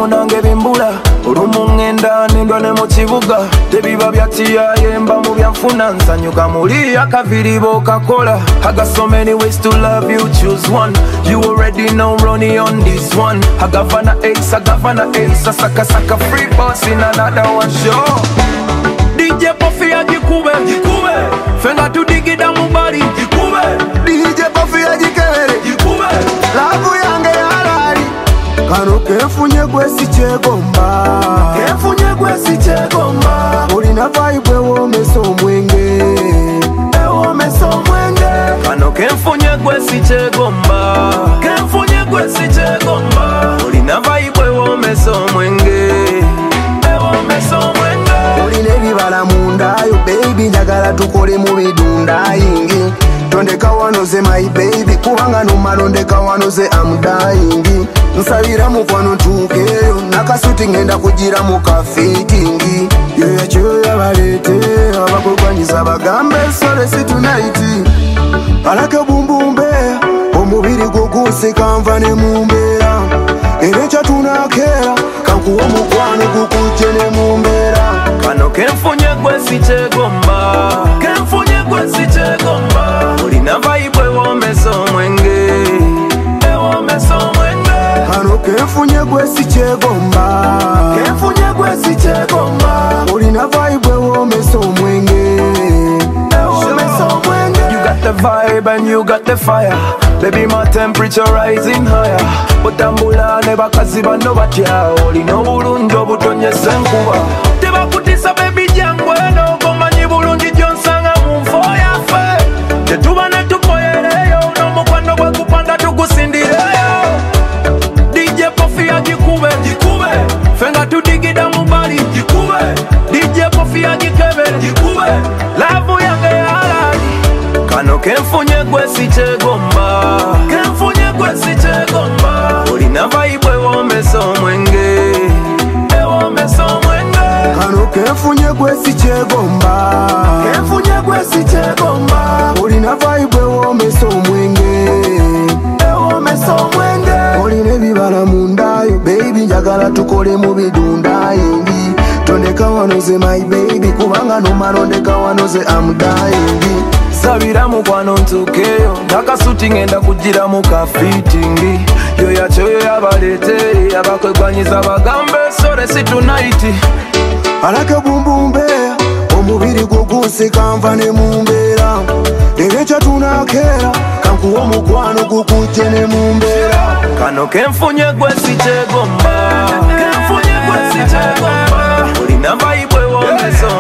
nange bimbula olumu ngenda nendwa ne mu kibuga tebiba byatiyayemba mu byanfuna nsanyuka muli akaviribo kakola. I got so many ways to love you, choose one. You already know Ronnie on this one. I got Vanna Ace, I saka free boss in another one show. DJ Puffy ajikube, fenga tu digida mubari, DJ Puffy ajikebere, lavu yange halali. Kano kenfunye gwesi chegomba, ulina vibe ewomesa omwenge. Kano kenfunye gwesi chegomba, ulina vibe ewomesa omwenge. Uline bibala mundayo baby njagala tukole mu bidunda yingi. Tondeka wanoze my baby kubanga numalondeka wanoze I'm dying. Nsabira mukwano tukeyo nakasuti ngenda kugira mu kafetingi. Yoya choya balete abakugwanyiza bagambe sole si tonight. Alake bumbumbe omubiri guguse kanva ne mumbera. Erecha tunakera kankuwa mukwano gukujene mumbera. Kano kenfunye gwesi chegomba, ulina vibe ewomesa omwenge. Kano kenfunye gwesi chegomba, ulina vibe ewomesa omwenge. You got the vibe and you got the fire. Baby, my temperature rising higher. Butambula ne bakazi bano batya. Olina obulungi obutonyesa enkuba. Tebakutisa baby jangwe no komanyi bulungi gyonsanga mu nfo yaffe. Tetuba ne tukoyereyo n'omukwano gwe kupanda tugusindireyo. DJ Puffy agikube, fenga tudigida mu bali. DJ Puffy agikebere, lavu yange halali. Kano kenfunye gwesi chegomba, ulina vibe ewomesa omwenge. Kano kenfunye gwesi chegomba, ulina vibe ewomesa omwenge. Uline bibala mundayo baby njagala tukole mu bidunda yingi. Tondeka wanoze my baby kubanga numalondeka wanoze I'm dying. Sabira mukwano ntukeyo nakasuti ngenda kugira mu kafetingi. Yoya choya balete abakwegwanyiza bagambe sole si tonight. Alake bumbumbe omubiri guguse kanva ne mumbera. Erecha tunakera kankuwa mukwano gukujene mumbera. Kano kenfunye gwesi chegomba, ulina vibe ewomesa